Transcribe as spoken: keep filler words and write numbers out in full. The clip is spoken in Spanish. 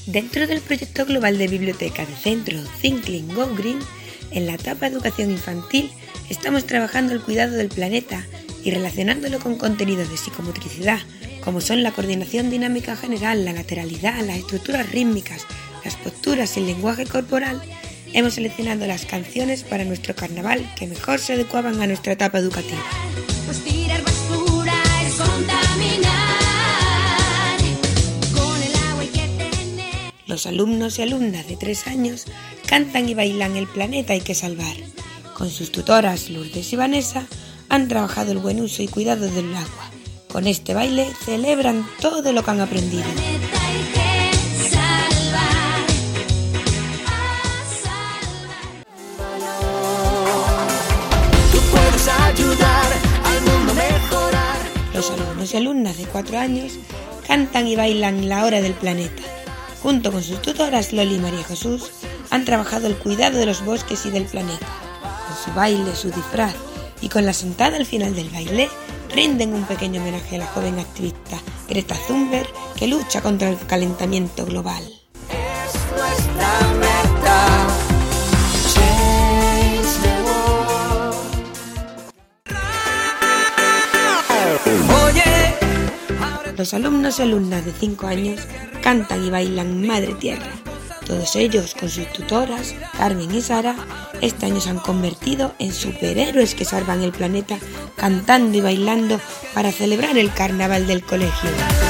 Dentro del proyecto global de biblioteca de centro Think Clean Go Green, en la etapa Educación Infantil estamos trabajando el cuidado del planeta y relacionándolo con contenidos de psicomotricidad, como son la coordinación dinámica general, la lateralidad, las estructuras rítmicas, las posturas y el lenguaje corporal. Hemos seleccionado las canciones para nuestro carnaval que mejor se adecuaban a nuestra etapa educativa. Pues tirar basura es contaminar con el agua hay que tener. Los alumnos y alumnas de tres años cantan y bailan El planeta hay que salvar. Con sus tutoras Lourdes y Vanessa han trabajado el buen uso y cuidado del agua. Con este baile celebran todo lo que han aprendido. Los alumnos y alumnas de cuatro años cantan y bailan La hora del planeta. Junto con sus tutoras Loli y María Jesús han trabajado el cuidado de los bosques y del planeta. Con su baile, su disfraz y con la sentada al final del baile rinden un pequeño homenaje a la joven activista Greta Thunberg que lucha contra el calentamiento global. Es nuestra meta. Change the world. Oye, Los alumnos y alumnas de cinco años cantan y bailan Madre Tierra. Todos ellos, con sus tutoras, Carmen y Sara, este año se han convertido en superhéroes que salvan el planeta cantando y bailando para celebrar el carnaval del colegio.